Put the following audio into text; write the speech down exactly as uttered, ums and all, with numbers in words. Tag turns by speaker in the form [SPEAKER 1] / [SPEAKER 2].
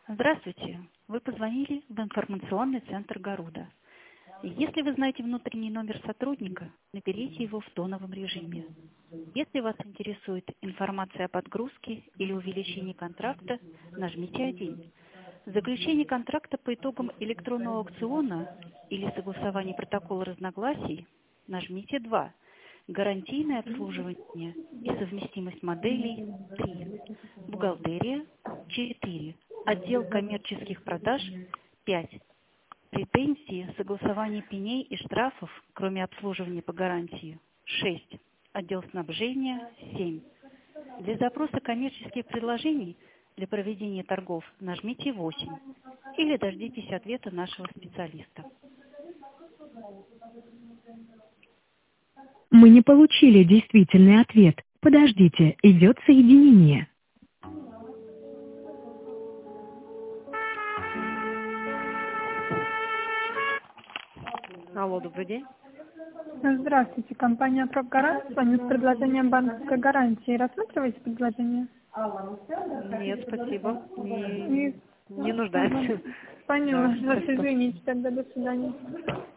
[SPEAKER 1] Здравствуйте. Вы позвонили в информационный центр Гаруда. Если вы знаете внутренний номер сотрудника, наберите его в тоновом режиме. Если вас интересует информация о подгрузке или увеличении контракта, нажмите один. Заключение контракта по итогам электронного аукциона или согласование протокола разногласий, нажмите два. Гарантийное обслуживание и совместимость моделей три. Бухгалтерия четыре. Отдел коммерческих продаж пять. Претензии, согласование пеней и штрафов, кроме обслуживания по гарантии шесть. Отдел снабжения семь. Для запроса коммерческих предложений для проведения торгов нажмите восемь или дождитесь ответа нашего специалиста.
[SPEAKER 2] Мы не получили действительный ответ. Подождите, идет соединение.
[SPEAKER 3] Алло, добрый день.
[SPEAKER 4] Здравствуйте, компания «Профгарант». С вами с предложением банковской гарантии. Рассматриваете предложение?
[SPEAKER 3] Нет, спасибо. Не,
[SPEAKER 4] Не,
[SPEAKER 3] не нуждаемся.
[SPEAKER 4] Поняла.
[SPEAKER 3] Да,
[SPEAKER 4] Вас
[SPEAKER 3] спасибо.
[SPEAKER 4] извините, тогда до свидания.